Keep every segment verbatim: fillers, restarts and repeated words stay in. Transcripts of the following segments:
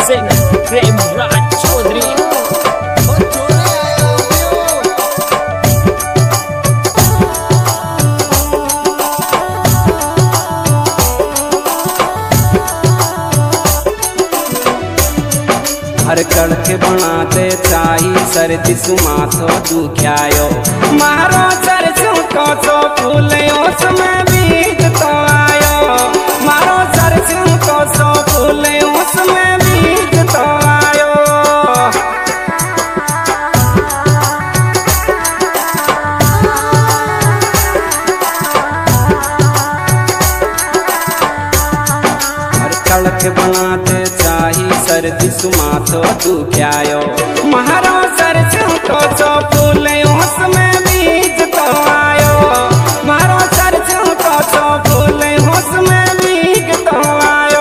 Singer Premraj Chaudhary. हर कड़के बनाते चाही सर्दी सुमाथो दुख्यायो मारो सरसों को सो फूले उसमें बीज तो आयो मारो सरसों को सो फूले उसमें बीज तो आयो। हर कड़के बनाते चाही सर्दी सुमाथो दुख्यायो मारो सरसों को सो फूले उसमें बीज तो आयो मारो सरसों को सो फूले उसमें बीज तो आयो।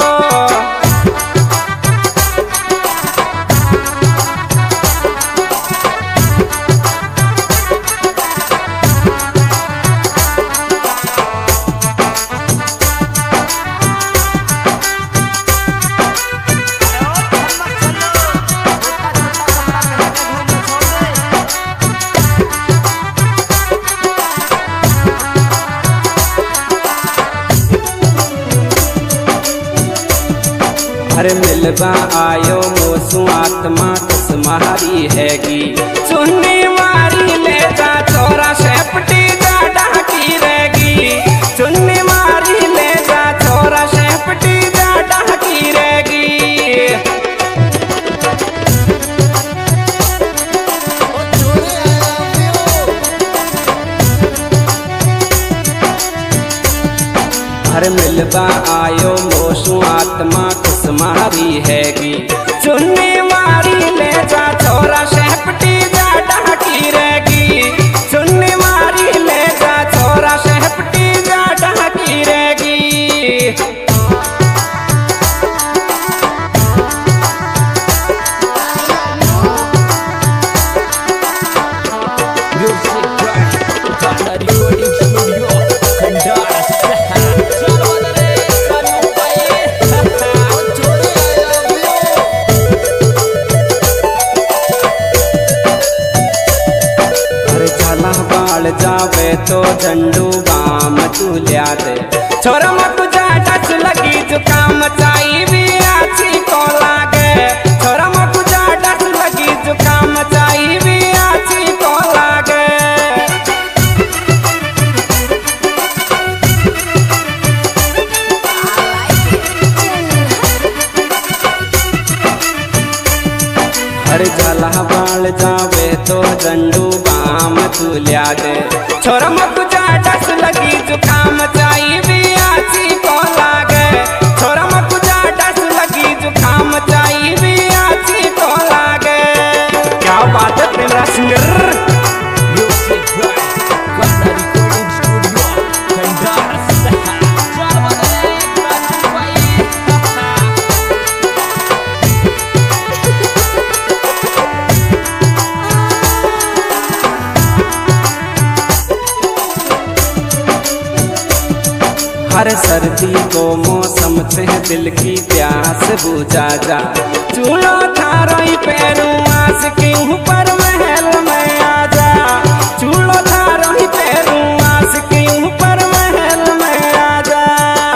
अरे मिलबा आयो मोसू आत्मा तुम्हारी हैगी सुनने वारी ले जा छोरा शेपटी जा डाकी रहेगी सुनने वारी ले जा छोरा शेपटी जा डाकी रहेगी। हर मिलबा आयो मोसू आत्मा तुम्हारी हैगी सुनने वारी ले जा छोरा शेपटी जा डाकी रहेगी सुनने वारी ले जा छोरा शेपटी जा डाकी रहेगी। जावे तो झंडू बाम तू लिया दे छोरा मत जा टच लगी जुकाम चाई भी आछी को लागे छोरा मत जा टच लगी जुकाम चाई भी आछी को लागे। हर जाला बाल जावे तो झंडू बाम तू लिया दे छोरा मत जा टच लगी जुकाम चाई भी आछी को लागे छोरा मत जा टच लगी जुकाम चाई भी आछी को लागे। क्या बात है प्रेमराज सिंगर हर सर्दी को मौसम से दिल की प्यास बुझा जा चूल्हा थारोई पैरों आस के ऊपर महल में आ जा चूल्हा थारोई पैरों आस के ऊपर महल में आ जा।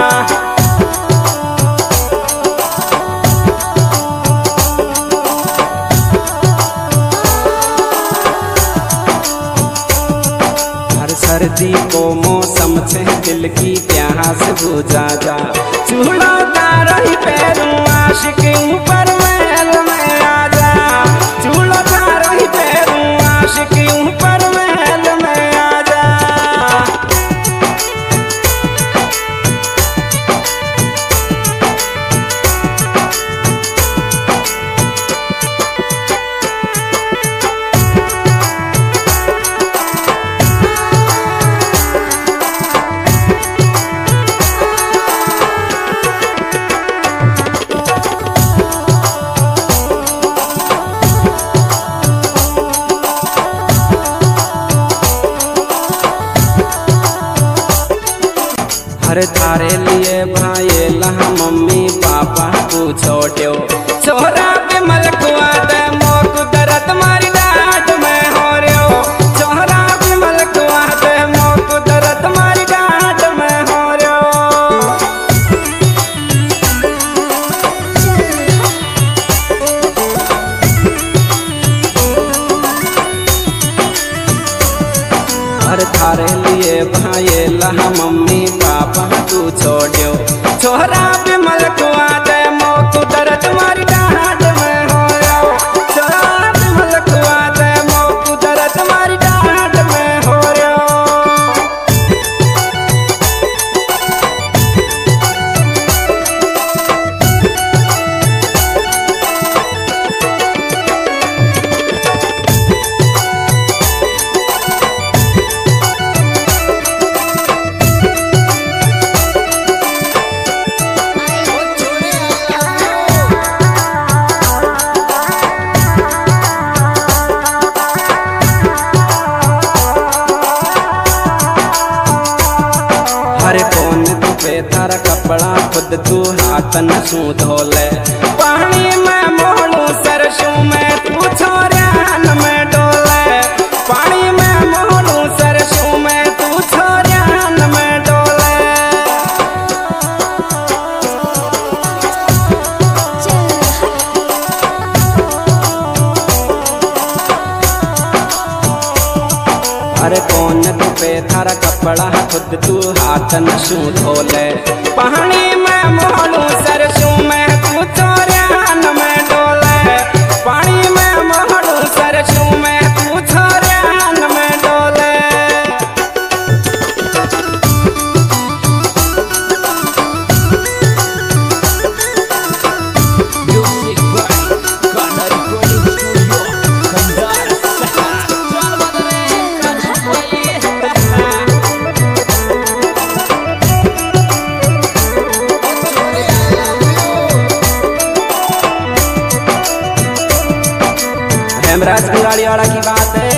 हर सर्दी को मौसम से दिल की प्यास बुझा जा चूल्हा तारोई पैरों आश के ऊपर महल में आ जा चूल्हा तारोई पैरों आश के ऊपर महल में आ जा। हर थारे लिए भाई लहा मम्मी पापा पूछो ट्यो कहा मम्मी पापा तू छोड़ो छोरा विमल को आदे मोकू दर्द मारी डांट में हो रहो छोरा विमल को आदे मोकू दर्द मारी डांट में हो रहो। अरे कौन तू पे थारा कपड़ा खुद तू हाथ न सू धोले पानी में मोड़ू सरसों में तू छोरियान में डोले पानी में मोड़ू सरसों में तू छोरियान में डोले। अरे कौन तू पे थारा कपड़ा खुद तू हाथ न सू धोले पानी में मोड़ू सरसों में तू छोरियान में डोले पानी में मोड़ू सरसों में तू छोरियान में डोले। Music by Ghana Recording Studio, Kandahar, Hemraj Burari वाला की बात है।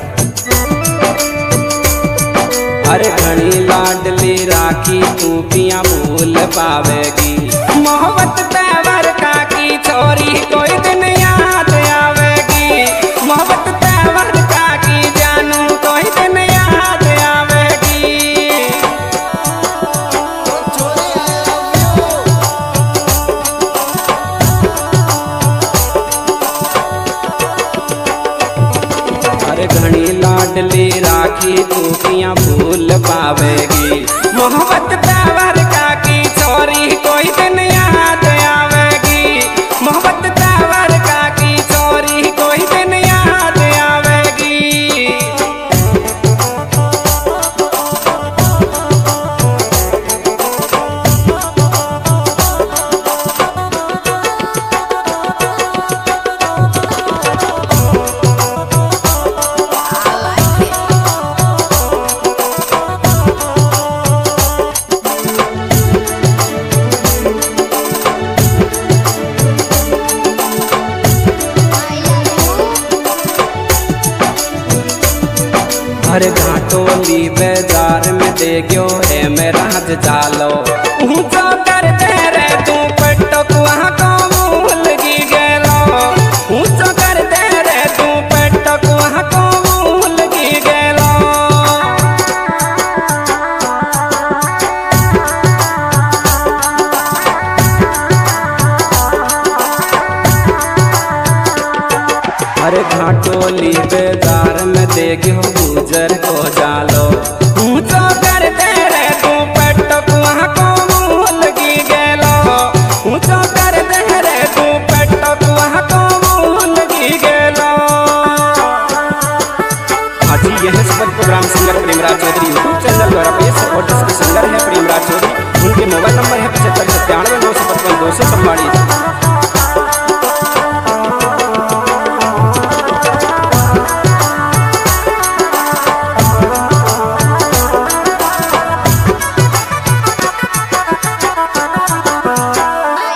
अरे घनी लाडली राखी तू पिया भूल पावेगी मोहब्बत तेवर का की छोरी कोई दिन याद आवेगी मोहब्बत तेवर का की जानू कोई दिन याद आवेगी। अरे घनी लाडली राखी तू पिया भूल पावेगी मोहब्बत तेवर का की छोरी कोई दिन याद आवेगी मोहब्बत तेवर का की छोरी कोई दिन याद आवेगी। अरे घाटोली बाजार में देखो है मेरा हज जालो ऊंचा कर दे रे तू पटक वहाँ को भूल गी गेलो ऊंचा कर दे रे तू पटक वहाँ को भूल गी गेलो। अरे घाटोली बाजार में देखो गुजर को जालो ऊंचा कर दे रे तू पटक वहाँ को भूल गी गेलो ऊंचा कर दे रे तू पटक वहाँ को भूल गी गेलो। आज यह सब programme singer Premraj Chaudhary YouTube channel द्वारा पेश है और जिसके सिंगर है प्रेमराज चौधरी उनके मोबाइल नंबर है पचहत्तर सत्तानवे नौ सौ पचपन दो सौ चौवालीस।